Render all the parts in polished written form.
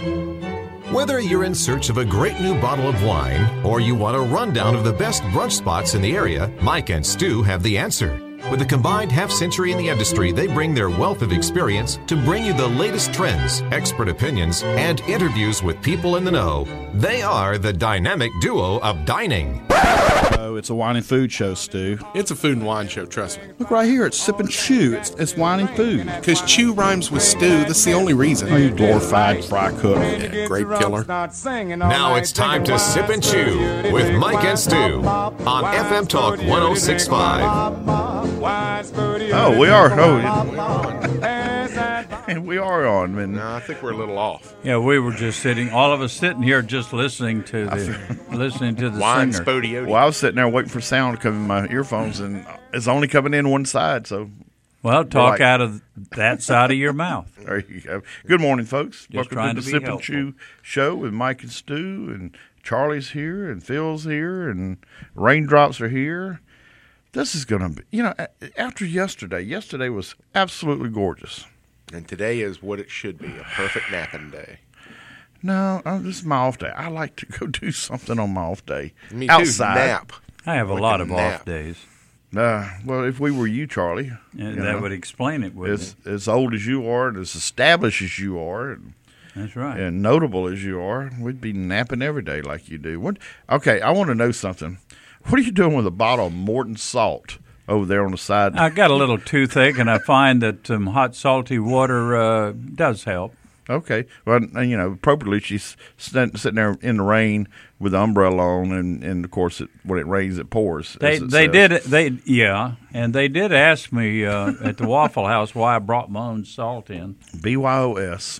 Whether you're in search of a great new bottle of wine or you want a rundown of the best brunch spots in the area, Mike and Stu have the answer. With a combined half-century in the industry, they bring their wealth of experience to bring you the latest trends, expert opinions, and interviews with people in the know. They are the dynamic duo of dining. Oh, it's a wine and food show, Stu. It's a food and wine show, trust me. Look right here, it's Sip and Chew. It's wine and food. Because chew rhymes with stew, that's the only reason. Oh, you glorified fry cook. Yeah, grape killer. Now it's time to Sip and Chew with Mike and Stu on FM Talk 106.5. Oh, we are. We are on. Man. No, I think we're a little off. Yeah, we were just sitting, all of us sitting here just listening to the Wine singer. Spodiote. Well, I was sitting there waiting for sound to come in my earphones, and it's only coming in one side, so Well, talk out of that side of your mouth. there you go. Good morning, folks. Just Welcome trying to the to be Sip and helpful. Chew show with Mike and Stu, and Charlie's here, and Phil's here, and Raindrops are here. This is going to be, after yesterday was absolutely gorgeous. And today is what it should be, a perfect napping day. No, this is my off day. I like to go do something on my off day. Me too, outside. nap. I have a Like lot a of nap. off days. Well, if we were you, Charlie, And that would explain it, wouldn't it? as old as you are and as established as you are That's right. and notable as you are, we'd be napping every day like you do. Okay, I want to know something. What are you doing with a bottle of Morton salt over there on the side? I got a little toothache, and I find that hot, salty water does help. Okay. Well, appropriately, she's sitting there in the rain with the umbrella on, and of course, when it rains, it pours. They did it. And they did ask me at the Waffle House why I brought my own salt in. BYOS.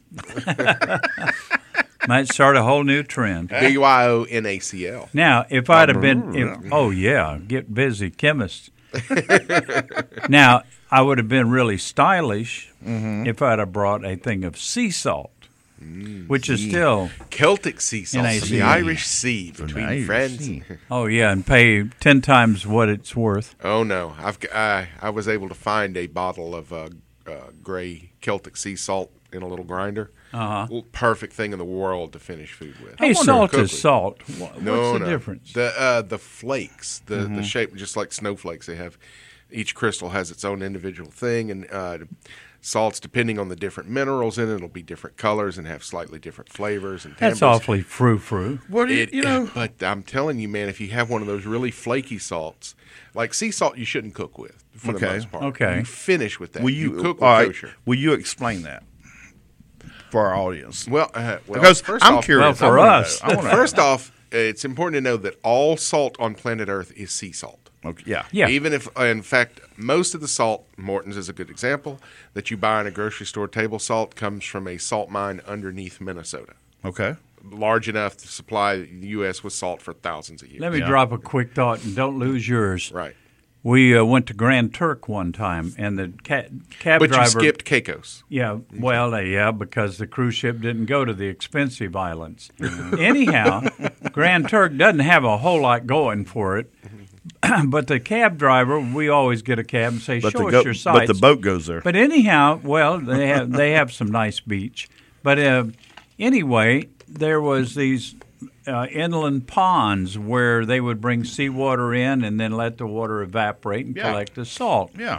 Might start a whole new trend. BYONACL. Now, if I'd have been, get busy, chemist. Now, I would have been really stylish if I'd have brought a thing of sea salt, which is still, Celtic sea salt from the Irish Sea between Irish friends. Sea. and pay 10 times what it's worth. Oh no, I was able to find a bottle of gray Celtic sea salt in a little grinder. Perfect thing in the world to finish food with. Hey, salt Quickly. is salt. What's the difference? The flakes, the shape, just like snowflakes, they have. Each crystal has its own individual thing, and salts, depending on the different minerals in it, it'll be different colors and have slightly different flavors and timbres. That's awfully frou-frou. What do you But I'm telling you, man, if you have one of those really flaky salts, like sea salt, you shouldn't cook with for the most part. Okay. You finish with that. Will you cook with all right, kosher. Will you explain that for our audience? Well, Because first I'm off, curious. Well, for I wanna us. know. I wanna know. First off, it's important to know that all salt on planet Earth is sea salt. Okay, yeah. Yeah. Even if, in fact, most of the salt, Morton's is a good example, that you buy in a grocery store, table salt, comes from a salt mine underneath Minnesota. Okay. Large enough to supply the U.S. with salt for thousands of years. Let me drop a quick thought, and don't lose yours. Right. We went to Grand Turk one time, and the cab But driver. you skipped Caicos. Yeah, well, because the cruise ship didn't go to the expensive islands. Anyhow, Grand Turk doesn't have a whole lot going for it. But the cab driver, we always get a cab and say, show us your sights. But the boat goes there. But anyhow, well, they have some nice beach. But anyway, there was these inland ponds where they would bring seawater in and then let the water evaporate and collect the salt. Yeah.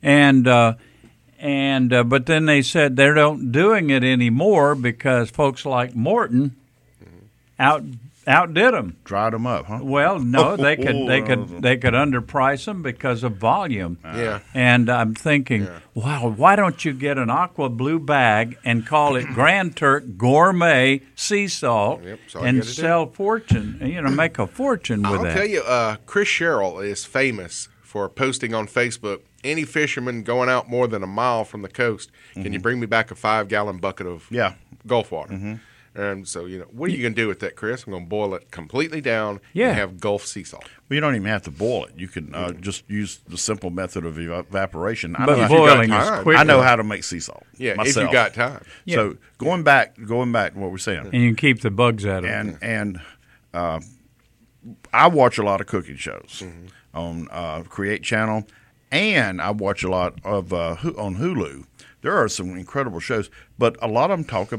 But then they said they're not doing it anymore because folks like Morton outdid them. Dried them up, huh? Well, no, they could underprice them because of volume. Yeah. And I'm thinking, wow, why don't you get an aqua blue bag and call it Grand Turk Gourmet Sea Salt and sell make a fortune with that? I'll tell you, Chris Sherrill is famous for posting on Facebook, any fisherman going out more than a mile from the coast, can you bring me back a 5-gallon bucket of Gulf water? And so, what are you going to do with that, Chris? I'm going to boil it completely down and have Gulf sea salt. Well, you don't even have to boil it. You can just use the simple method of evaporation. But boiling is quicker. I know how to make sea salt. Yeah, myself. if you got time. Yeah. So going back to what we're saying. And you can keep the bugs out of it. And I watch a lot of cooking shows on Create Channel, and I watch a lot of on Hulu. There are some incredible shows, but a lot of them talk about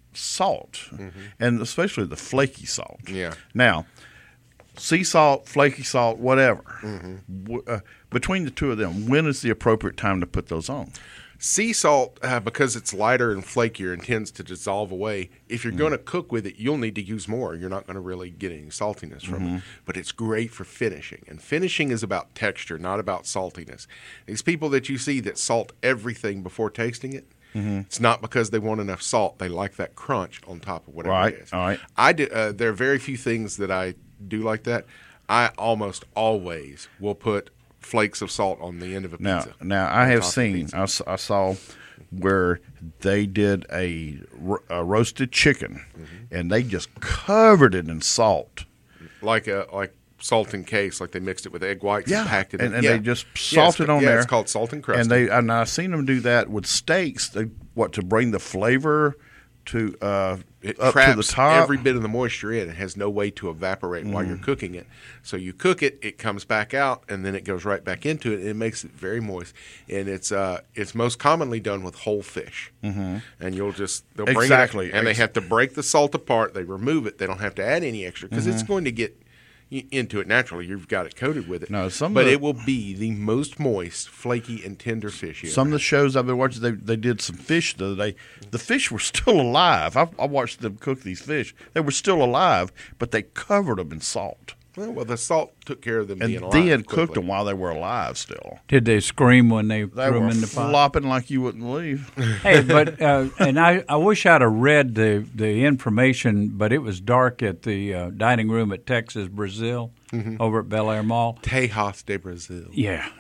salt, and especially the flaky salt. Yeah. Now, sea salt, flaky salt, whatever. Between the two of them, when is the appropriate time to put those on? Sea salt, because it's lighter and flakier and tends to dissolve away, if you're going to cook with it, you'll need to use more. You're not going to really get any saltiness from it. But it's great for finishing. And finishing is about texture, not about saltiness. These people that you see that salt everything before tasting it, it's not because they want enough salt. They like that crunch on top of whatever it is. All right. There are very few things that I do like that. I almost always will put flakes of salt on the end of a pizza. Now I have seen, I saw where they did a roasted chicken, and they just covered it in salt, like salt and case, like they mixed it with egg whites and packed it in. And they just salted on there. It's called salt and crust. And I've seen them do that with steaks. To bring the flavor to it up traps to the top. every bit of the moisture in. It has no way to evaporate while you're cooking it. So you cook it, it comes back out, and then it goes right back into it. And it makes it very moist. And it's most commonly done with whole fish. And they'll bring it, and they have to break the salt apart. They remove it. They don't have to add any extra because it's going to get into it naturally. You've got it coated with it. It will be the most moist, flaky, and tender fish. Some of the shows I've been watching, they did some fish the other day. The fish were still alive. I watched them cook these fish. They were still alive, but they covered them in salt. Well, the salt took care of them being alive. And then cooked them while they were alive still. Did they scream when they threw them in the pot? They were flopping like you wouldn't believe. Hey, but and I wish I'd have read the information, but it was dark at the dining room at Texas Brazil over at Bel Air Mall. Tejas de Brazil. Yeah,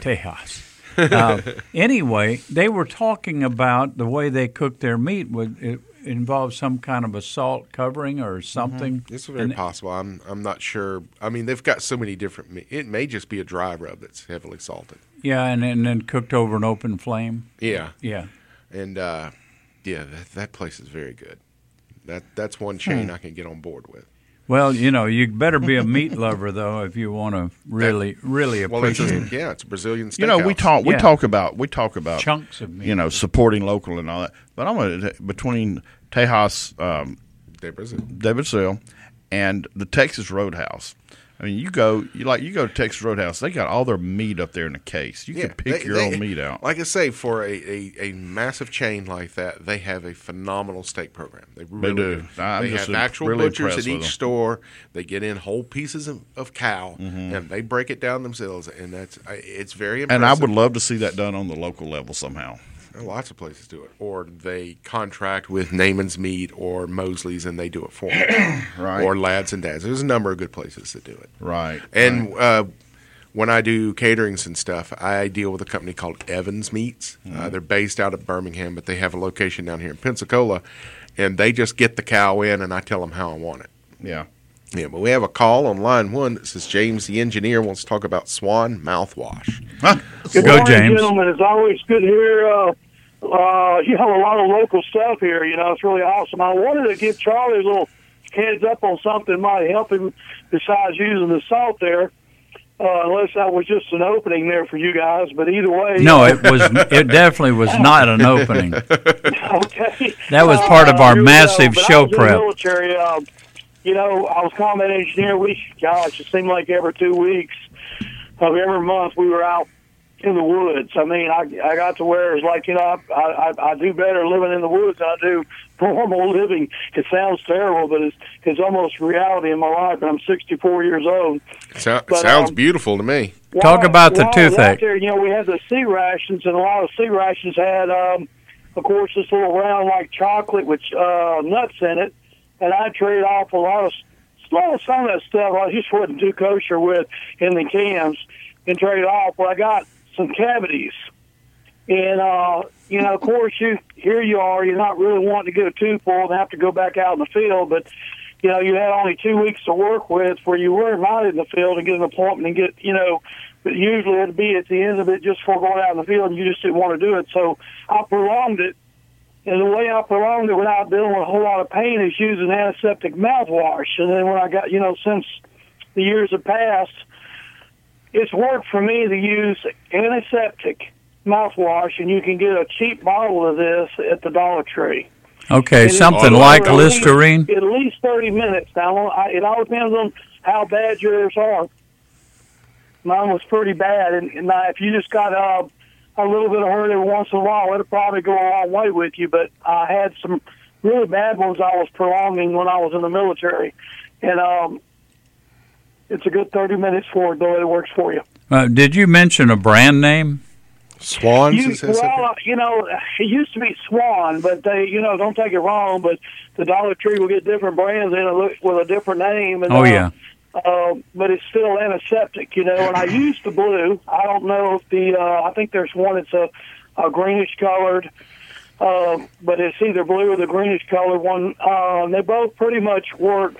Tejas. Anyway, they were talking about the way they cook their meat. It involves some kind of a salt covering or something. It's very possible. I'm not sure. I mean, they've got so many different meat. It may just be a dry rub that's heavily salted. Yeah, and then cooked over an open flame. Yeah. And that place is very good. That's one chain I can get on board with. Well, you better be a meat lover though if you want to really appreciate it. It's a Brazilian steakhouse. We talk about chunks of meat. Supporting local and all that. But I'm going to between Tejas de Brazil and the Texas Roadhouse. I mean, you go to Texas Roadhouse. They got all their meat up there in a case. You can pick your own meat out. Like I say, for a massive chain like that, they have a phenomenal steak program. They really do. They have actual really butchers at each store. They get in whole pieces of cow, and they break it down themselves, and it's very impressive. And I would love to see that done on the local level somehow. Lots of places do it. Or they contract with Naaman's Meat or Mosley's and they do it for them. Right. Or Lads and Dads. There's a number of good places that do it. Right. And when I do caterings and stuff, I deal with a company called Evans Meats. They're based out of Birmingham, but they have a location down here in Pensacola. And they just get the cow in and I tell them how I want it. Yeah. Yeah, but we have a call on line one that says James, the engineer, wants to talk about Swan mouthwash. Good morning, James. Gentlemen. It's always good to hear. You have a lot of local stuff here. It's really awesome. I wanted to give Charlie a little heads up on something that might help him besides using the salt there. Unless that was just an opening there for you guys, but either way. No, it was. It definitely was not an opening. Okay. That was part of our massive show prep. In the military, I was combat engineer. It seemed like every 2 weeks of every month we were out in the woods. I mean, I got to where it's like, I do better living in the woods than I do normal living. It sounds terrible, but it's almost reality in my life, and I'm 64 years old. Sounds beautiful to me. Talk about the toothache. There, we had the C rations, and a lot of C rations had, of course, this little round like chocolate with nuts in it, and I traded off a lot of some of that stuff I just wasn't too kosher with in the cans and trade off. Well, I got some cavities. And, of course, here you are, you're not really wanting to get a tooth pulled and have to go back out in the field, but, you had only 2 weeks to work with where you were not in the field and get an appointment and get, but usually it'd be at the end of it just before going out in the field and you just didn't want to do it. So I prolonged it. And the way I prolonged it without dealing with a whole lot of pain is using antiseptic mouthwash. And then when I got, since the years have passed, it's worked for me to use antiseptic mouthwash, and you can get a cheap bottle of this at the Dollar Tree. Okay, something like Listerine? At least 30 minutes. Now, it all depends on how bad yours are. Mine was pretty bad, and if you just got a little bit of hurt every once in a while, it'll probably go a long way with you. But I had some really bad ones I was prolonging when I was in the military. And it's a good 30 minutes for it, though it works for you. Did you mention a brand name? Swans? It used to be Swan, but they, don't take it wrong, but the Dollar Tree will get different brands with a different name. And, yeah. But it's still antiseptic, and I use the blue. I don't know if I think there's one that's a greenish colored, but it's either blue or the greenish colored one. They both pretty much work,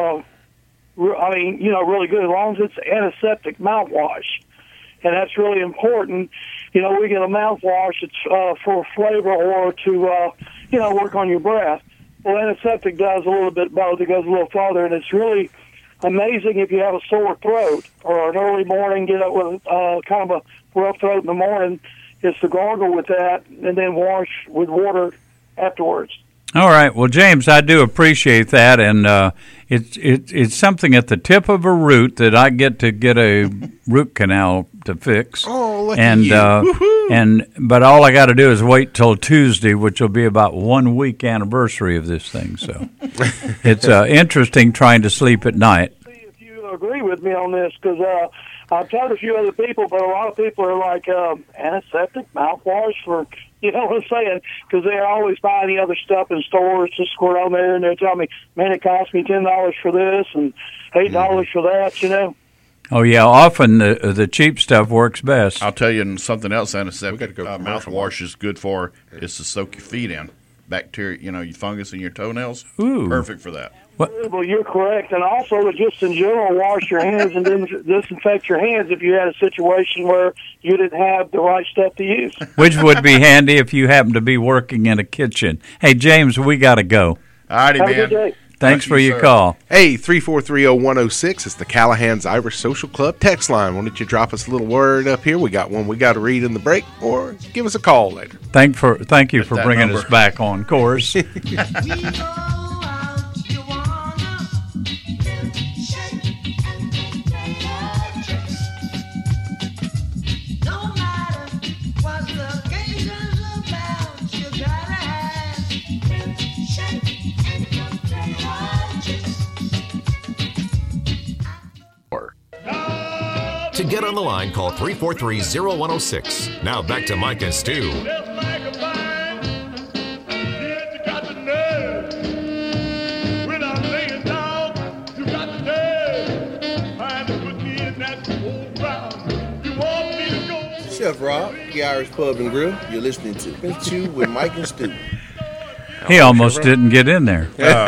really good as long as it's antiseptic mouthwash. And that's really important. We get a mouthwash that's for flavor or to, work on your breath. Well, antiseptic does a little bit both. It goes a little farther, and it's really amazing if you have a sore throat or an early morning, get up with kind of a rough throat in the morning, is to gargle with that and then wash with water afterwards. All right. Well, James, I do appreciate that, and it's something at the tip of a root that I get a root canal to fix. Oh, look at you. But all I got to do is wait till Tuesday, which will be about 1 week anniversary of this thing. So it's interesting trying to sleep at night. See if you agree with me on this, because I've told a few other people, but a lot of people are like antiseptic mouthwash for. You know what I'm saying? Because they're always buying the other stuff in stores, just squirt on there, and they're telling me, man, it cost me $10 for this and $8 for that, Oh, yeah. Often the cheap stuff works best. I'll tell you something else antiseptic mouthwash is good for is to soak your feet in. Bacteria, your fungus in your toenails. Ooh. Perfect for that. Well, you're correct. And also, just in general, wash your hands and then disinfect your hands if you had a situation where you didn't have the right stuff to use. Which would be handy if you happen to be working in a kitchen. Hey, James, we got to go. All righty, man. Have a good day. Thanks for your call. Hey, 3430106. It's the Callahan's Irish Social Club text line. Why don't you drop us a little word up here? We got one we got to read in the break, or give us a call later. Thank you for bringing us back on course. To get on the line, call 343-0106. Now back to Mike and Stu. Chef Rob, the Irish Pub and Grill. You're listening to Pinch You with Mike and Stu. He almost didn't get in there.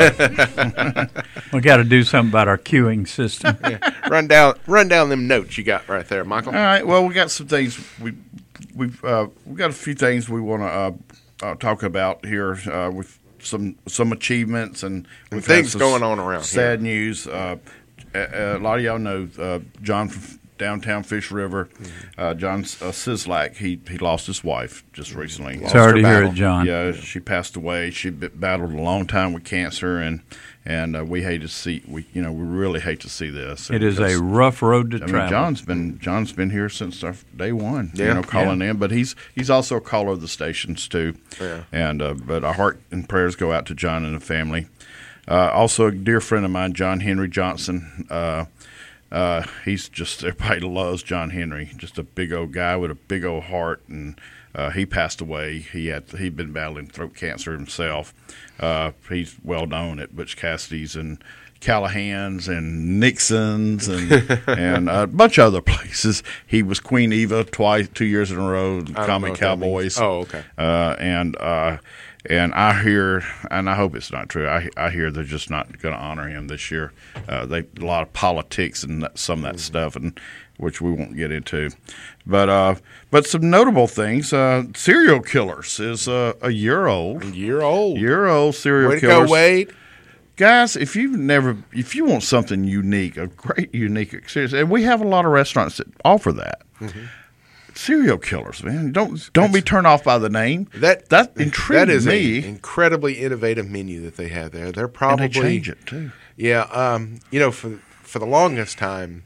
We got to do something about our queuing system. Yeah. Run down them notes you got right there, Michael. All right. Well, we got some things. We've got a few things we want to talk about here with some achievements and things going on around. Sad news. A lot of y'all know John from downtown Fish River. John Sislak, he lost his wife just recently. Sorry to hear it, John. Yeah, she passed away. She battled a long time with cancer, and we hate to see we really hate to see this. It is a rough road to travel. John's been here since day one. Yeah, calling in, but he's also a caller of the stations too. Yeah. And but our heart and prayers go out to John and the family. Also, a dear friend of mine, John Henry Johnson. He's just, everybody loves John Henry, just a big old guy with a big old heart, and he passed away. He'd been battling throat cancer himself. He's well known at Butch Cassidy's and Callahan's and Nixon's and a bunch of other places. He was Queen Eva 2 years in a row, Comic Cowboys. Oh, okay. And I hear, and I hope it's not true, I hear they're just not going to honor him this year. A lot of politics and some of that stuff, and which we won't get into. But some notable things. Serial Killers is a year old. Serial Way to killers. Go, Wade. Guys, if you want something unique, a great unique experience, and we have a lot of restaurants that offer that. Mm-hmm. serial killers, man. Don't be turned off by the name. That intrigued that is me. An incredibly innovative menu that they have there. They're probably and they change it too. Yeah, for the longest time,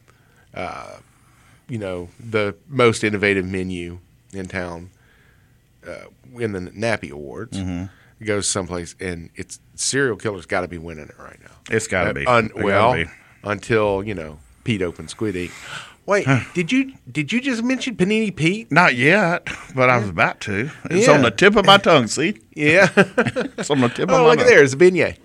the most innovative menu in town, in the Nappy Awards, goes someplace, and it's serial killer's got to be winning it right now. It's got to be. Until Pete opened Squid Ink. Wait, did you just mention Panini Pete? Not yet, but I was about to. It's on the tip of my tongue. See? Yeah, it's on the tip of my tongue. Oh, look at there! It's a beignet.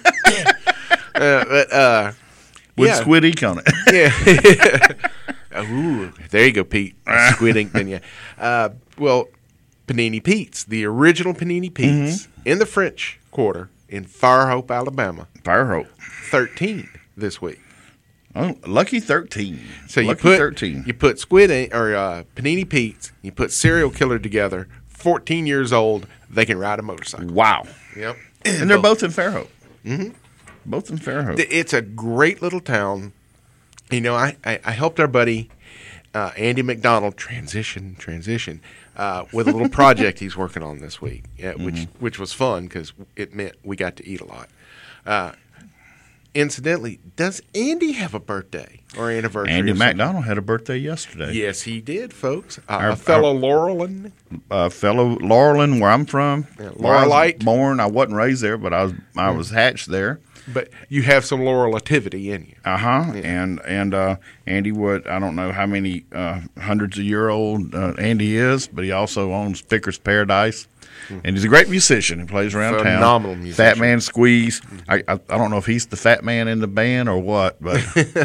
With Squid Ink on it. Yeah. Ooh, there you go, Pete. Squid Ink beignet. Well, Panini Pete's, the original Panini Pete's in the French Quarter in Fairhope, Alabama. Fairhope. 13 this week. Oh, lucky 13. So lucky you put 13. You put Squid Ink or Panini Pete's. You put serial killer together. 14 years old. They can ride a motorcycle. Wow. Yep. And they're both in Fairhope. Mm-hmm. Both in Fairhope. It's a great little town. I helped our buddy Andy McDonald transition with a little project he's working on this week, which was fun because it meant we got to eat a lot. Incidentally, does Andy have a birthday or anniversary? Andy McDonald had a birthday yesterday. Yes, he did, folks. A fellow Laurelin. Fellow Laurelin, where I'm from. Yeah, Laurelite. I wasn't raised there, but I was hatched there. But you have some Laurelativity in you. Uh-huh. Yeah. And Andy Wood, I don't know how many hundreds of year old Andy is, but he also owns Picker's Paradise. And he's a great musician. He plays around town. Phenomenal musician. Fat Man Squeeze. I don't know if he's the fat man in the band or what, but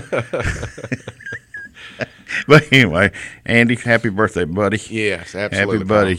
but anyway, Andy, happy birthday, buddy. Yes, absolutely. Happy buddy.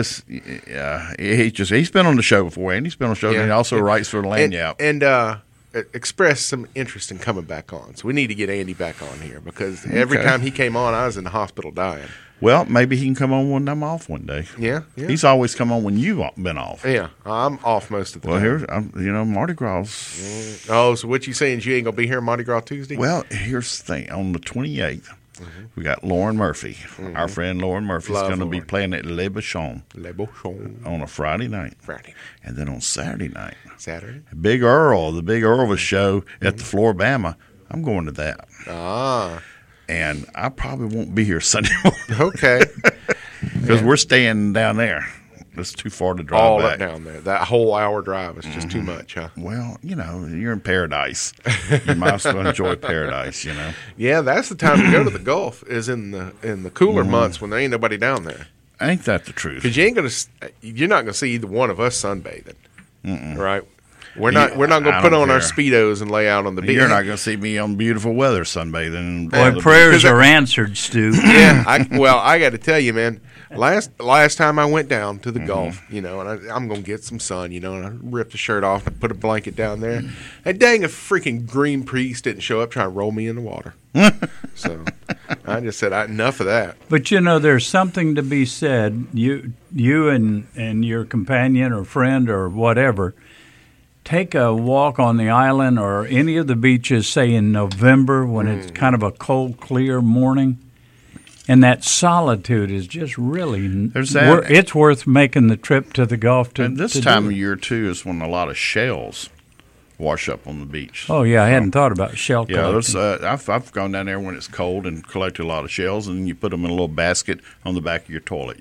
He's been on the show before. Andy's been on the show, and he also writes for the Lanyap. And expressed some interest in coming back on. So we need to get Andy back on here because every time he came on, I was in the hospital dying. Well, maybe he can come on when I'm off one day. Yeah. He's always come on when you've been off. Yeah, I'm off most of the time. Well, here's, Mardi Gras. Oh, so what you saying is you ain't going to be here Mardi Gras Tuesday? Well, here's the thing. On the 28th, we got Lauren Murphy. Our friend Lauren Murphy is going to be playing at Le Bouchon on a Friday night. And then on Saturday night. Big Earl, the Big Earl show at the Floribama. I'm going to that. And I probably won't be here Sunday morning. Okay. Because we're staying down there. It's too far to drive back. Right down there. That whole hour drive is just too much, huh? Well, you're in paradise. You might as well enjoy paradise, Yeah, that's the time to go to the Gulf is in the cooler months when there ain't nobody down there. Ain't that the truth? Because you're not going to see either one of us sunbathing, right? We're not going to put on our Speedos and lay out on the beach. You're not going to see me on beautiful weather sunbathing. Boy, prayers are answered, Stu. Yeah, I got to tell you, man. Last time I went down to the Gulf, and I'm going to get some sun, and I ripped the shirt off and put a blanket down there. And dang, a freaking green priest didn't show up trying to roll me in the water. So I just said, enough of that. But, there's something to be said. You and your companion or friend or whatever, take a walk on the island or any of the beaches, say in November when it's kind of a cold, clear morning, and that solitude is just really it's worth making the trip to the Gulf to. And this time of year too is when a lot of shells wash up on the beach. Oh yeah, I hadn't thought about shell collecting. I've gone down there when it's cold and collected a lot of shells, and you put them in a little basket on the back of your toilet.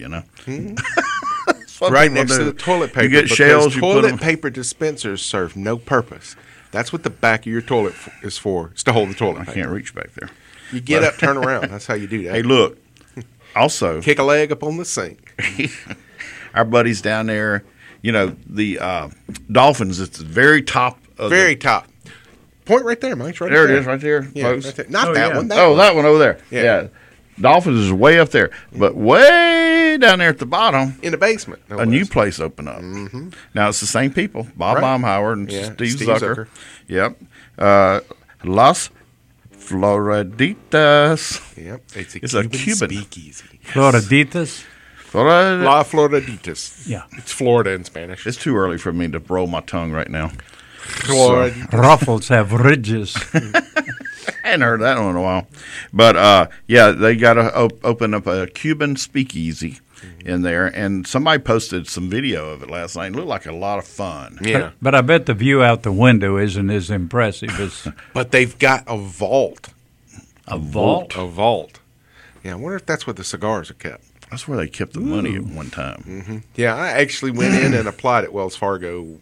Right next to the toilet paper. You get shells. Toilet paper dispensers serve no purpose. That's what the back of your toilet is for. It's to hold the toilet paper. I can't reach back there. You get up, turn around. That's how you do that. Hey, look. Also, kick a leg up on the sink. Our buddies down there, the Dolphins. It's the very top. Top. Point right there, Mike. Right there. It is, right there. Yeah, right there. Not that one. That one over there. Yeah. Dolphins is way up there, but way down there at the bottom, in the basement, a new place opened up. Now it's the same people: Bob Baumhauer and Steve Zucker. Yep. Las Floriditas. Yep. It's a Cuban speakeasy. Floriditas. La Floriditas. Yeah. It's Florida in Spanish. It's too early for me to roll my tongue right now. Ruffles have ridges. hadn't heard that one in a while. But, yeah, they got to open up a Cuban speakeasy in there, and somebody posted some video of it last night. It looked like a lot of fun. Yeah. But I bet the view out the window isn't as impressive as But they've got a vault. a vault. A vault. Yeah, I wonder if that's where the cigars are kept. That's where they kept the money at one time. Mm-hmm. Yeah, I actually went in and applied at Wells Fargo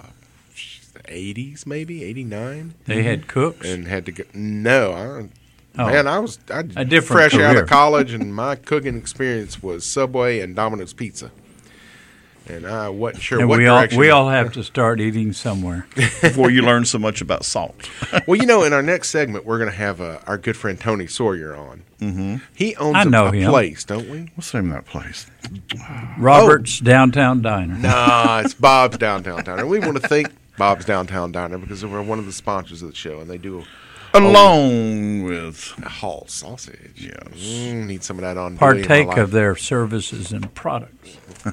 80s, maybe, 89. They had cooks. And had to go. No, man, I was a different fresh out career. of college, and my cooking experience was Subway and Domino's Pizza. And I wasn't sure And what direction. we all have to start eating somewhere. Before you learn so much about salt. Well, in our next segment, we're going to have our good friend Tony Sawyer on. Mm-hmm. He owns a place, don't we? What's the name of that place? Robert's Downtown Diner. Nah, it's Bob's Downtown Diner. We want to thank Bob's Downtown Diner because they were one of the sponsors of the show, and they do along with a Hall sausage. Yes. Need some of that on. Partake of their services and products.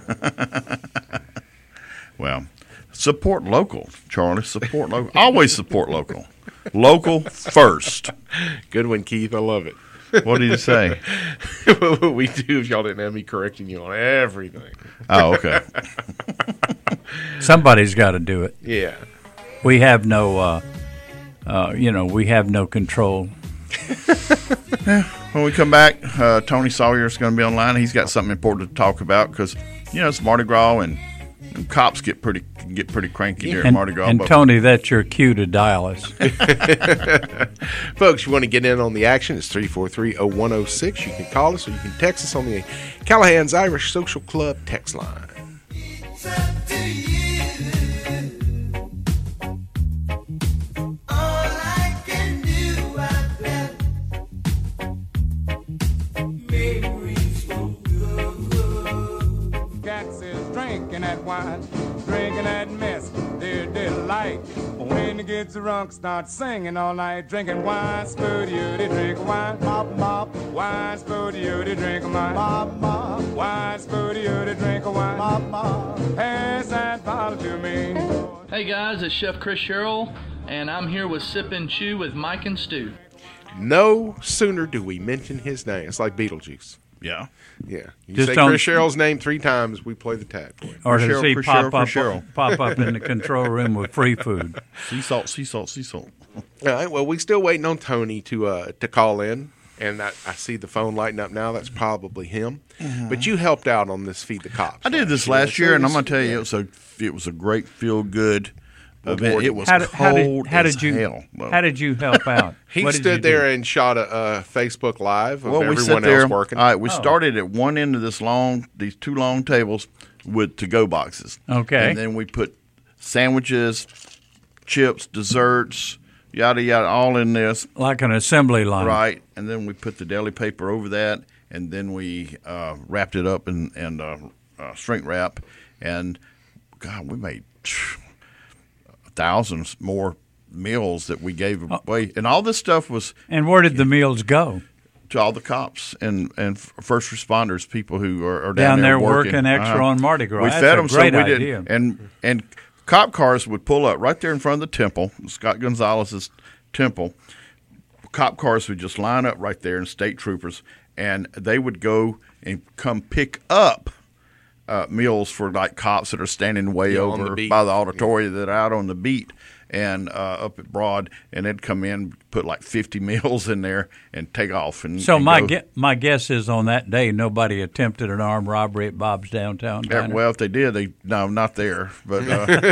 Well, support local, Charlie. Support local. Always support local. Local first. Good one, Keith. I love it. What did you say? What we do if y'all didn't have me correcting you on everything. Oh, okay. Somebody's got to do it. Yeah. We have no, we have no control. When we come back, Tony Sawyer is going to be online. He's got something important to talk about because, it's Mardi Gras and cops get pretty cranky during Mardi Gras. And Tony, that's your cue to dial us. Folks, you want to get in on the action, it's 343-0106. You can call us or you can text us on the Callahan's Irish Social Club text line. Drinking that mess, their delight. When it gets drunk, start singing all night. Drinking wine, spooty, they drink wine. Mop, mop. Wine, spooty, they drink wine. Mop, mop. Wine, spooty, they drink wine. Mop, mop. Pass that bottle to me. Hey guys, it's Chef Chris Sherrill, and I'm here with Sip and Chew with Mike and Stu. No sooner do we mention his name. It's like Beetlejuice. Yeah. Yeah. You Just say Chris Sherrill's name 3 times, we play the tag for you. Or does he pop up Cheryl. in the control room with free food? Sea salt, sea salt, sea salt. All right. Well, we're still waiting on Tony to call in, and I see the phone lighting up now. That's probably him. Mm-hmm. But you helped out on this Feed the Cops. I did this last year, and I'm going to tell you, it was a great feel-good event. It was cold as hell. How did you help out? He stood there and shot a Facebook Live of everyone we sat there, else working. All right, we started at one end of these 2 long tables with to-go boxes. Okay. And then we put sandwiches, chips, desserts, yada, yada, all in this. Like an assembly line. Right. And then we put the deli paper over that, and then we wrapped it up in shrink wrap. And, God, we made thousands more meals that we gave away, and all this stuff was. And where did the meals go? To all the cops and first responders, people who are down there working extra on Mardi Gras. We That's fed them, a great so we idea. didn't. And cop cars would pull up right there in front of the temple, Scott Gonzalez's temple. Cop cars would just line up right there, and state troopers, and they would go and come pick up meals for like cops that are standing way over by the auditorium that are out on the beat and up at Broad, and they'd come in, put like 50 meals in there, and take off. So my guess is on that day nobody attempted an armed robbery at Bob's Downtown Diner. Well, if they did, no, not there. But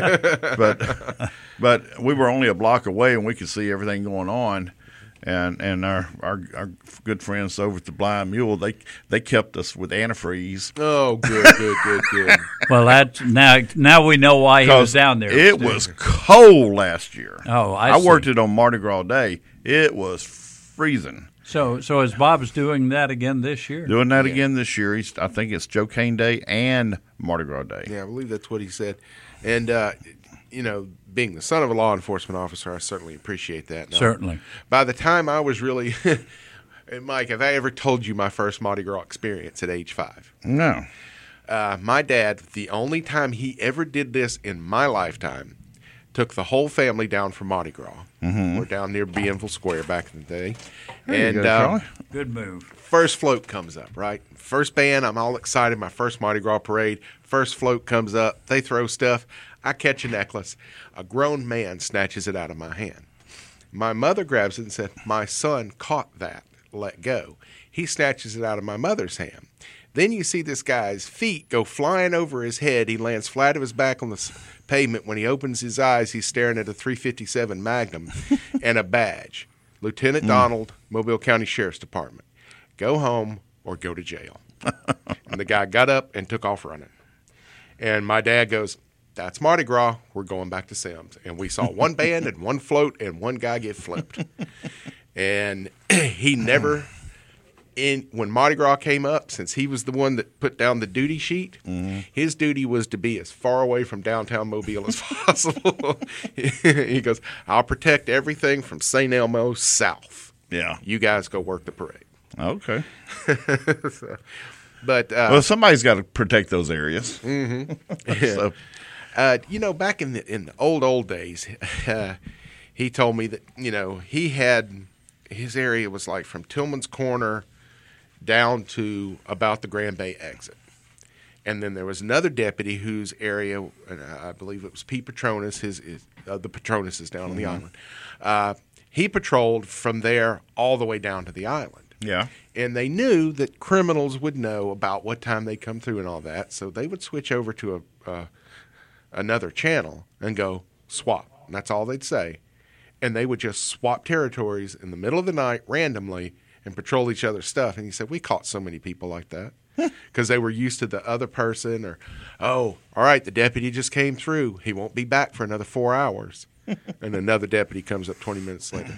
but we were only a block away, and we could see everything going on. And our good friends over at the Blind Mule, they kept us with antifreeze. Oh, good. Well, that's now we know why he was down there. It was cold last year. Oh, I worked it on Mardi Gras Day. It was freezing. So is Bob's doing that again this year? Doing that again this year. I think it's Joe Cain Day and Mardi Gras Day. Yeah, I believe that's what he said. And being the son of a law enforcement officer, I certainly appreciate that. Now, certainly. By the time I was really Mike, have I ever told you my first Mardi Gras experience at age 5? No. My dad, the only time he ever did this in my lifetime, took the whole family down for Mardi Gras. Mm-hmm. We're down near Bienville Square back in the day. There you go, Charlie. Good move. First float comes up, right? First band, I'm all excited. My first Mardi Gras parade. First float comes up. They throw stuff. I catch a necklace. A grown man snatches it out of my hand. My mother grabs it and said, my son caught that. Let go. He snatches it out of my mother's hand. Then you see this guy's feet go flying over his head. He lands flat of his back on the pavement. When he opens his eyes, he's staring at a .357 Magnum and a badge. Lieutenant Donald, Mobile County Sheriff's Department. Go home or go to jail. And the guy got up and took off running. And my dad goes, that's Mardi Gras. We're going back to Sims. And we saw one band and one float and one guy get flipped. And he never, when Mardi Gras came up, since he was the one that put down the duty sheet, his duty was to be as far away from downtown Mobile as possible. He goes, I'll protect everything from St. Elmo south. Yeah. You guys go work the parade. Okay. But well, somebody's got to protect those areas. So, back in the old days, he told me that he had his area was like from Tillman's Corner down to about the Grand Bay exit, and then there was another deputy whose area, I believe it was Pete Petronas. The Petronas is down on the island. He patrolled from there all the way down to the island. Yeah. And they knew that criminals would know about what time they come through and all that, so they would switch over to another channel and go swap. And that's all they'd say. And they would just swap territories in the middle of the night randomly and patrol each other's stuff. And he said, we caught so many people like that because they were used to the other person or, oh, all right, the deputy just came through. He won't be back for another 4 hours. And another deputy comes up 20 minutes later.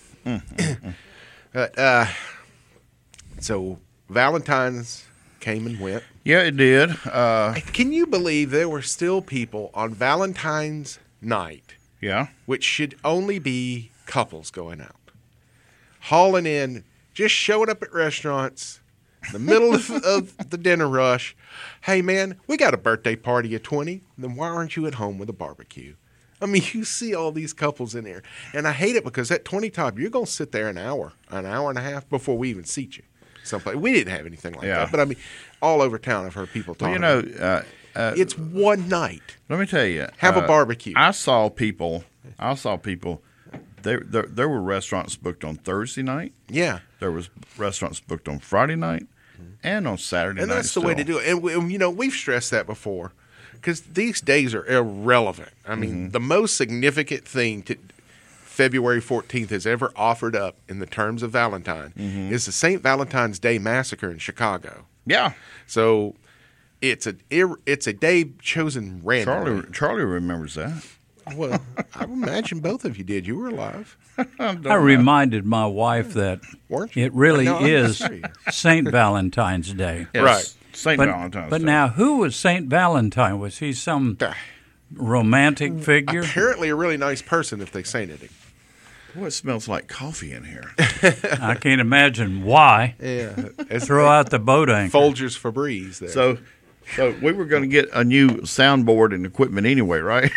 So Valentine's came and went. Yeah, it did. Can you believe there were still people on Valentine's night, which should only be couples going out, hauling in, just showing up at restaurants in the middle of the dinner rush. Hey, man, we got a birthday party at 20. Then why aren't you at home with a barbecue? I mean, you see all these couples in there. And I hate it because at 20 top, you're going to sit there an hour and a half before we even seat you. Someplace. We didn't have anything like that. But, I mean, all over town I've heard people talking about it's one night. Let me tell you. Have a barbecue. I saw people. There were restaurants booked on Thursday night. Yeah. There was restaurants booked on Friday night and on Saturday night. And that's the way to do it. And, we've stressed that before because these days are irrelevant. I mean, the most significant thing to February 14th has ever offered up in the terms of Valentine is the St. Valentine's Day Massacre in Chicago. Yeah. So it's a day chosen randomly. Charlie remembers that. Well, I imagine both of you did. You were alive. I reminded my wife that it really is St. Valentine's Day. Yes, right. St. Valentine's Day. But now, who was St. Valentine? Was he some romantic figure? Apparently a really nice person if they sainted him. Boy, it smells like coffee in here. I can't imagine why. Yeah. Throw out the boat anchor. Folgers Febreze there. So we were going to get a new soundboard and equipment anyway, right?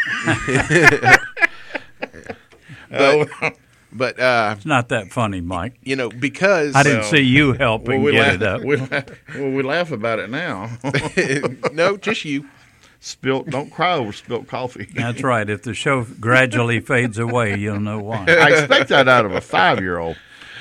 But it's not that funny, Mike. Because I didn't see you helping get it up. We laugh about it now. No, just you. Don't cry over spilt coffee. That's right. If the show gradually fades away, you'll know why. I expect that out of a 5-year-old.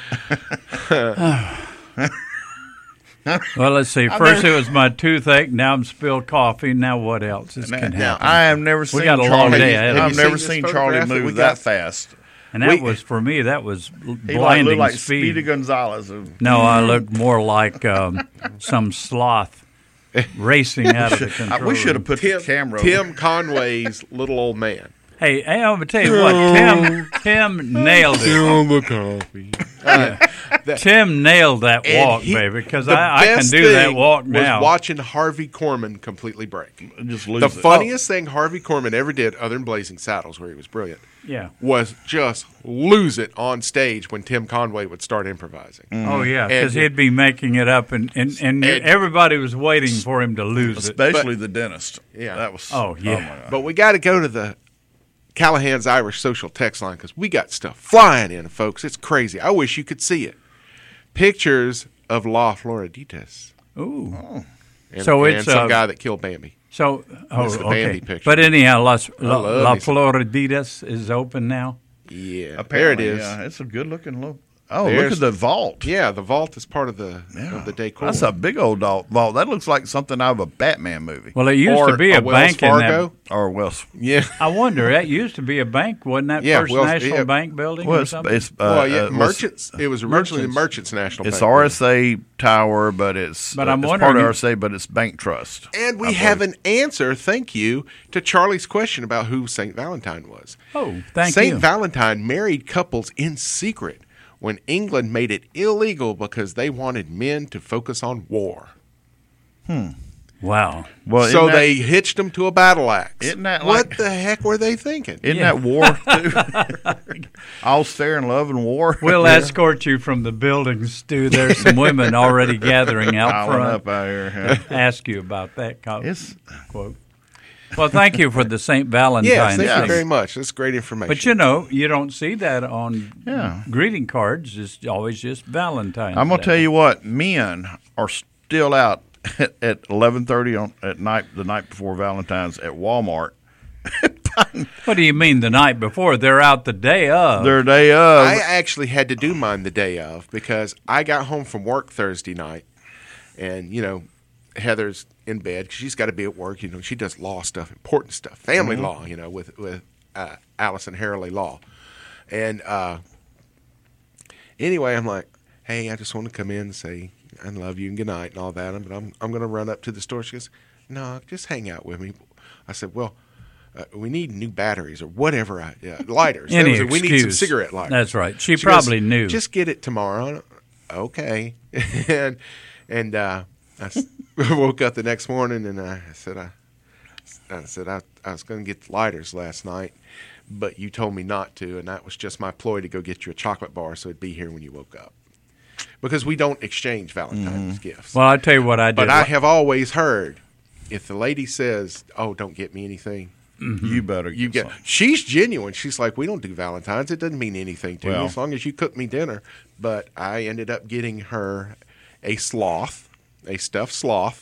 Well, let's see. First it was my toothache. Now I'm spilled coffee. Now what else? This can happen. I have never seen. We got a long day ahead. I've never seen Charlie move that fast. And that was for me. That was blinding he looked like speed. Speedy Gonzalez. No, I looked more like some sloth racing out of the control room. We should have put the camera. Tim Conway's little old man. Hey, I'm going to tell you what, Tim nailed it. Tim nailed that walk, baby, because I can do that walk now. Was watching Harvey Korman completely break. Just lose the funniest thing Harvey Korman ever did, other than Blazing Saddles, where he was brilliant, was just lose it on stage when Tim Conway would start improvising. Oh, yeah, because he'd be making it up, and everybody was waiting for him to lose especially the dentist. Yeah. That was, oh, yeah. But we got to go to the Callahan's Irish Social text line because we got stuff flying in, folks. It's crazy. I wish you could see it. Pictures of La Floriditas. Ooh. Oh. And, so and it's some guy that killed Bambi. So, the Bambi picture. But anyhow, La Floriditas is open now. Yeah, apparently, there it is. Yeah, it's a good-looking look. Oh, There's, look at the vault. Yeah, the vault is part of the decor. That's a big old vault. That looks like something out of a Batman movie. Well, it used to be a bank in that. Or Wells. Yeah. I wonder, that used to be a bank, wasn't that? First National Bank building or something? Merchants. It was originally the Merchants National Bank. It's RSA Tower, but it's part of RSA, but it's Bank Trust. And we have an answer, thank you, to Charlie's question about who St. Valentine was. Oh, thank you. St. Valentine married couples in secret when England made it illegal because they wanted men to focus on war. Wow. Well, so they hitched them to a battle axe. Isn't that what the heck were they thinking? Isn't that war, too? All's fair in love and war. We'll escort you from the building, Stu. There's some women already gathering out front. Up out here. Ask you about that quote. Well, thank you for the St. Valentine's. Yes, thank you very much. That's great information. But, you don't see that on greeting cards. It's always just Valentine's I'm going to tell you what. Men are still out at 11:30 at night, the night before Valentine's at Walmart. What do you mean the night before? They're out the day of. Their day of. I actually had to do mine the day of because I got home from work Thursday night and, Heather's in bed because she's got to be at work. She does law stuff, important stuff, family law, with Allison Harley Law. And anyway, I'm like, hey, I just want to come in and say I love you and good night and all that. But I'm going to run up to the store. She goes, no, just hang out with me. I said, well, we need new batteries or whatever. Lighters. We need some cigarette lighters. That's right. She probably knew. Just get it tomorrow. Okay. and I woke up the next morning and I said I was going to get the lighters last night, but you told me not to, and that was just my ploy to go get you a chocolate bar so it'd be here when you woke up. Because we don't exchange Valentine's gifts. Well, I'll tell you what I did. But I have always heard if the lady says, "Oh, don't get me anything," you better get. She's genuine. She's like, "We don't do Valentine's. It doesn't mean anything to me as long as you cook me dinner." But I ended up getting her a sloth. A stuffed sloth,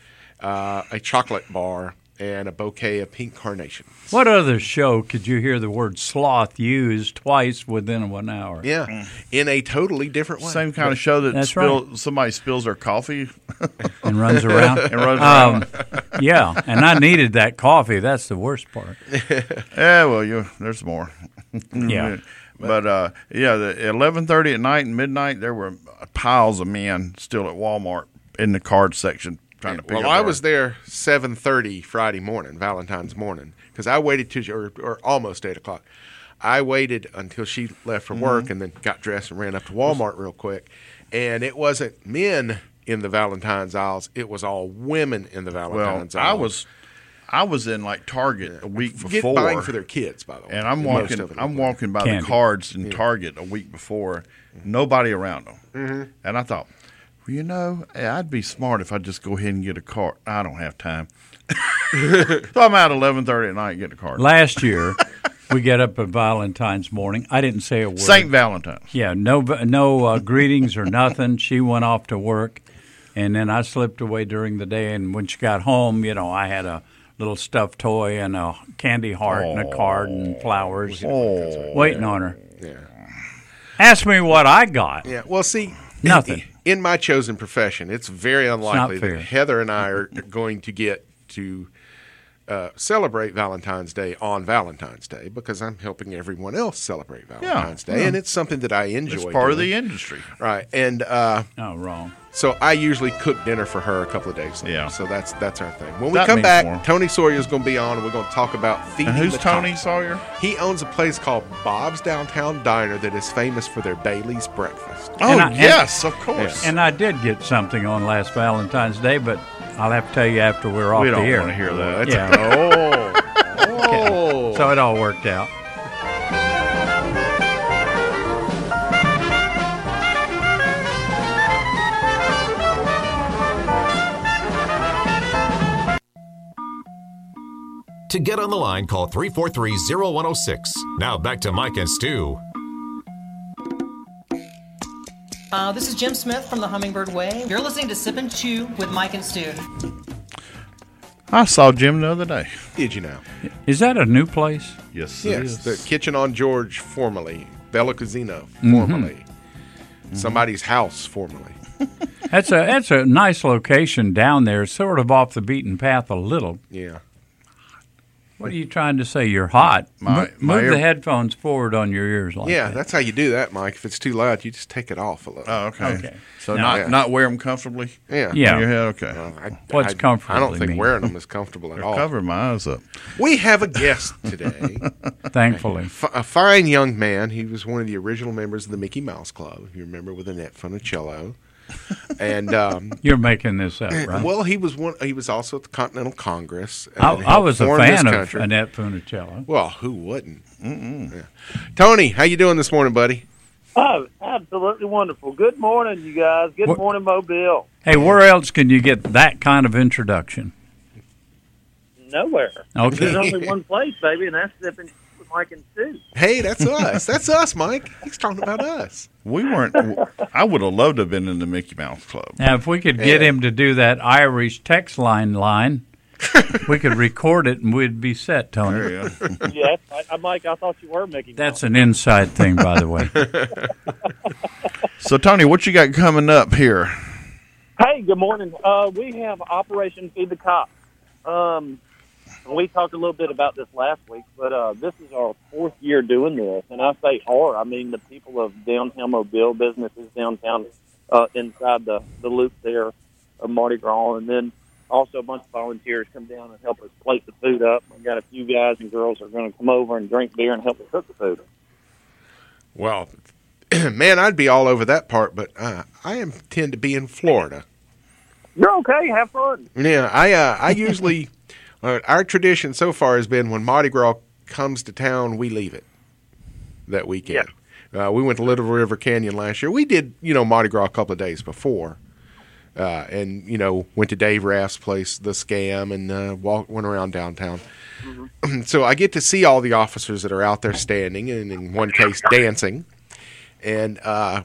a chocolate bar, and a bouquet of pink carnations. What other show could you hear the word sloth used twice within 1 hour? Yeah, in a totally different way. Same kind of show that somebody spills their coffee and runs around. Yeah, and I needed that coffee. That's the worst part. Yeah, well, there's more. Yeah. But the 11:30 at night and midnight, there were piles of men still at Walmart in the card section trying to pick up. Well, I was there 7:30 Friday morning, Valentine's morning, because I waited or almost 8 o'clock. I waited until she left from work and then got dressed and ran up to Walmart real quick. And it wasn't men in the Valentine's aisles; it was all women in the Valentine's aisles. I was in like Target a week before, buying for their kids, by the way. And I'm walking by the cards in Target a week before, nobody around them, and I thought, I'd be smart if I just go ahead and get a card. I don't have time, so I'm out 11:30 at night getting a card. Last year, we get up at Valentine's morning. I didn't say a word. St. Valentine's. Yeah, no greetings or nothing. She went off to work, and then I slipped away during the day. And when she got home, I had a little stuffed toy and a candy heart and a card and flowers waiting on her. Yeah. Ask me what I got. Yeah. Well, see, nothing. In my chosen profession, it's very unlikely that Heather and I are going to get to celebrate Valentine's Day on Valentine's Day because I'm helping everyone else celebrate Valentine's Day, and it's something that I enjoy. It's part of the industry, right? And wrong. So I usually cook dinner for her a couple of days later. Yeah. So that's our thing. When we That come means back, more. Tony Sawyer is going to be on, and we're going to talk about feeding And who's the Tony tots. Sawyer? He owns a place called Bob's Downtown Diner that is famous for their Bailey's breakfast. Oh, yes, of course. And I did get something on last Valentine's Day, but I'll have to tell you after we're off We the don't air. want to hear that. Oh. So it all worked out. To get on the line, call 343-0106. Now back to Mike and Stu. This is Jim Smith from the Hummingbird Way. You're listening to Sip and Chew with Mike and Stu. I saw Jim the other day. Did you now? Is that a new place? Yes, Yes, it is. the Kitchen on George formerly, Bella Cucina formerly, somebody's house formerly. That's a nice location down there, sort of off the beaten path a little. Yeah. What are you trying to say? You're hot. My Move the headphones forward on your ears like Yeah, that. that's how you do that, Mike. If it's too loud, you just take it off a little. Oh, okay. Okay. So Now- not wear them comfortably. Yeah. Yeah. On your head. Okay. What's comfortably I don't think mean? wearing them is comfortable at all. Cover my eyes up. We have a guest today. Thankfully. A fine young man. He was one of the original members of the Mickey Mouse Club, if you remember, with Annette Funicello. And You're making this up, right? well, he was one. He was also at the Continental Congress. and I helped was a form this fan of country. Annette Funicello. Well, who wouldn't? Yeah. Tony, how you doing this morning, buddy? Oh, absolutely wonderful. Good morning, you guys. Good What- morning, Mobile. Hey, where else can you get that kind of introduction? Nowhere. Okay. There's only one place, baby, and that's Sipping with Mike and Stu. Hey, that's us. That's us, Mike. He's talking about us. We weren't. I would have loved to have been in the Mickey Mouse Club. Now, if we could get him to do that Irish text line, we could record it and we'd be set, Tony. There you go. Yeah, Mike, I thought you were Mickey Mouse. That's an inside thing, by the way. So, Tony, what you got coming up here? Hey, good morning. We have Operation Feed the Cops. We talked a little bit about this last week, but this is our 4th year doing this. And I say our, I mean the people of downtown Mobile, businesses downtown inside the loop there of Mardi Gras. And then also a bunch of volunteers come down and help us plate the food up. We've got a few guys and girls that are going to come over and drink beer and help us cook the food. Well, man, I'd be all over that part, but I tend to be in Florida. You're okay. Have fun. Yeah, I usually our tradition so far has been when Mardi Gras comes to town, we leave it that weekend. We went to Little River Canyon last year. We did, Mardi Gras a couple of days before, and went to Dave Raff's place, the Scam, and went around downtown. Mm-hmm. So I get to see all the officers that are out there standing, and in one case dancing, and I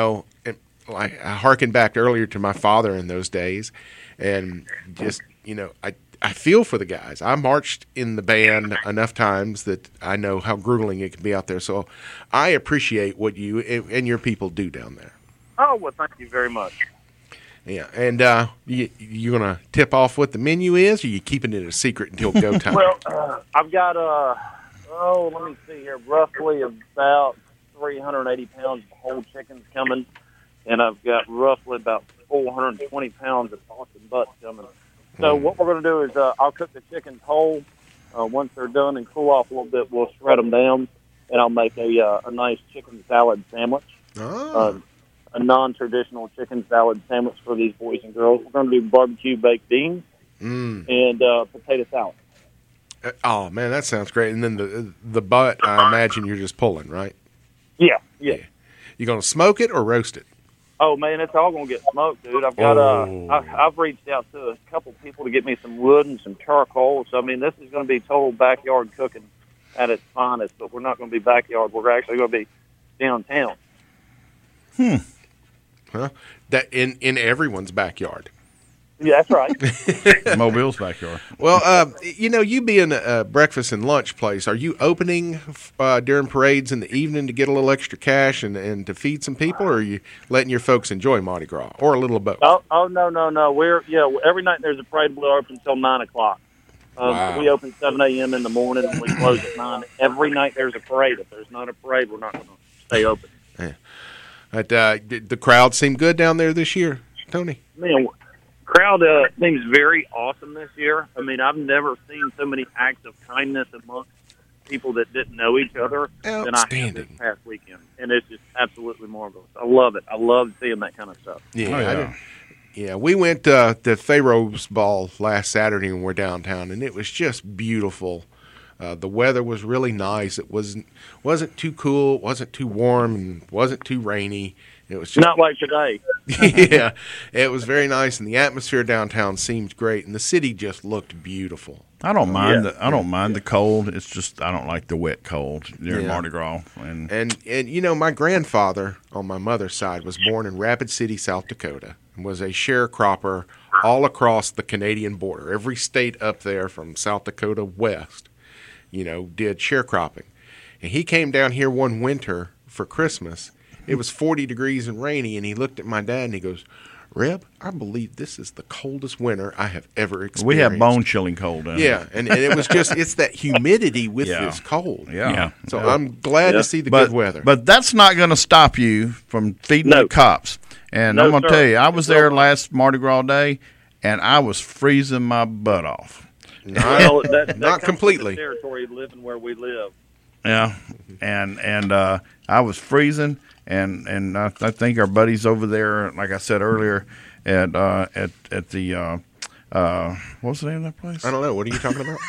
harken back earlier to my father in those days, and just I feel for the guys. I marched in the band enough times that I know how grueling it can be out there. So I appreciate what you and your people do down there. Oh, well, thank you very much. Yeah, and you going to tip off what the menu is, or you keeping it a secret until go time? Well, I've got, let me see here, roughly about 380 pounds of whole chickens coming, and I've got roughly about 420 pounds of Boston butts coming. So what we're going to do is I'll cook the chickens whole. Once they're done and cool off a little bit, we'll shred them down, and I'll make a nice chicken salad sandwich, a non-traditional chicken salad sandwich for these boys and girls. We're going to do barbecue baked beans and potato salad. Oh, man, that sounds great. And then the butt, I imagine you're just pulling, right? Yeah. You going to smoke it or roast it? Oh man, it's all gonna get smoked, dude. I've got I've reached out to a couple people to get me some wood and some charcoal. So I mean, this is gonna be total backyard cooking at its finest. But we're not gonna be backyard. We're actually gonna be downtown. Huh? That in everyone's backyard. Yeah, that's right. Mobile's backyard. Well, you being a breakfast and lunch place, are you opening during parades in the evening to get a little extra cash and to feed some people, or are you letting your folks enjoy Mardi Gras, or a little of both? Oh no. We're every night there's a parade. We're open until 9 o'clock. Wow. We open 7 a.m. in the morning and we close at 9. Every night there's a parade. If there's not a parade, we're not going to stay open. Yeah. But, the crowd seemed good down there this year, Tony? Man, crowd seems very awesome this year. I mean, I've never seen so many acts of kindness amongst people that didn't know each other than I have this past weekend. And it's just absolutely marvelous. I love it. I love seeing that kind of stuff. Yeah, we went to Pharaoh's Ball last Saturday and we're downtown, and it was just beautiful. The weather was really nice. It wasn't too cool, wasn't too warm, and wasn't too rainy. It was just, not like today. Yeah, it was very nice, and the atmosphere downtown seemed great, and the city just looked beautiful. I don't mind the cold. It's just I don't like the wet cold during Mardi Gras. And you know, my grandfather on my mother's side was born in Rapid City, South Dakota, and was a sharecropper all across the Canadian border. Every state up there from South Dakota west, you know, did sharecropping. And he came down here one winter for Christmas. It was 40 degrees and rainy, and he looked at my dad and he goes, "Reb, I believe this is the coldest winter I have ever experienced." We have bone-chilling cold down here. And it was just, it's that humidity with this cold. Yeah. So I'm glad to see the good weather. But that's not going to stop you from feeding the cops. And I'm going to tell you, I was there last Mardi Gras day, and I was freezing my butt off. Not completely. Territory living where we live. Yeah, and I was freezing. And I think our buddies over there, like I said earlier, at the what was the name of that place? I don't know. What are you talking about?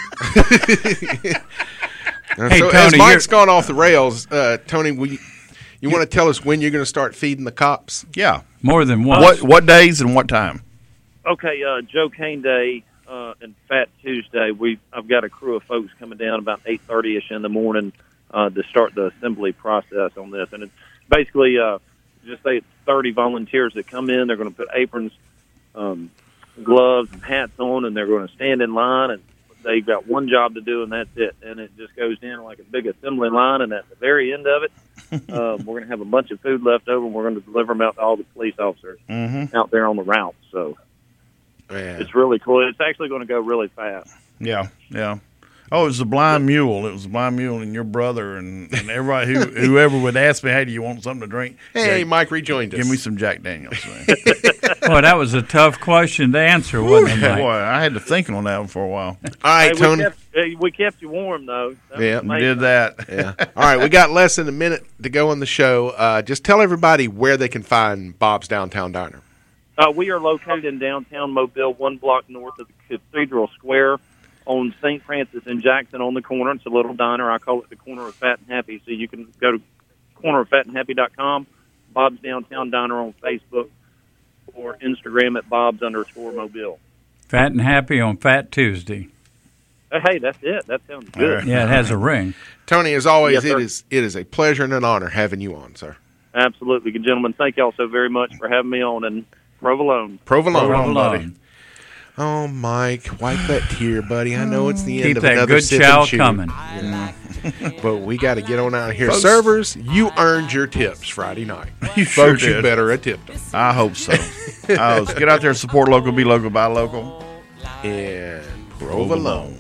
Hey, so Tony, as Mike's gone off the rails, Tony, you want to tell us when you're going to start feeding the cops? Yeah, more than once. What days and what time? Okay, Joe Cane Day and Fat Tuesday. I've got a crew of folks coming down about 8:30ish in the morning to start the assembly process on this, and it's basically, just say it's 30 volunteers that come in. They're going to put aprons, gloves, and hats on, and they're going to stand in line, and they've got one job to do, and that's it. And it just goes in like a big assembly line, and at the very end of it, we're going to have a bunch of food left over, and we're going to deliver them out to all the police officers out there on the route. So it's really cool. It's actually going to go really fast. Yeah. Oh, it was the Blind Mule. It was the Blind Mule and your brother and everybody whoever would ask me, "Hey, do you want something to drink?" Hey, Mike rejoined us. Give me some Jack Daniels. Boy, that was a tough question to answer, wasn't it, Mike? Boy, I had to think on that one for a while. All right, Tony. We kept you warm, though. Yeah, we did that. Yeah. All right, we got less than a minute to go on the show. Just tell everybody where they can find Bob's Downtown Diner. We are located in downtown Mobile, 1 block north of the Cathedral Square, on St. Francis and Jackson on the corner. It's a little diner. I call it the corner of Fat and Happy. So you can go to corneroffatandhappy.com, Bob's Downtown Diner on Facebook, or Instagram at Bob's_Mobile. Fat and Happy on Fat Tuesday. Hey, that's it. That sounds good. Yeah, it has a ring. Tony, as always, Yes, it is a pleasure and an honor having you on, sir. Absolutely. Good gentlemen, thank y'all so very much for having me on, and provolone. Provolone, buddy. Oh, Mike, wipe that tear, buddy. I know it's the end of another sip and chew. Keep that good chow coming. But we got to get on out of here. Folks, servers, you earned your tips Friday night. You sure Folks, did. You better have tipped them. I hope so. Get out there and support local, be local, buy local. And provolone.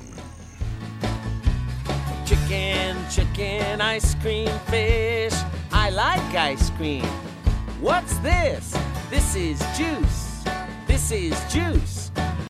Chicken, ice cream, fish. I like ice cream. What's this? This is juice. This is juice.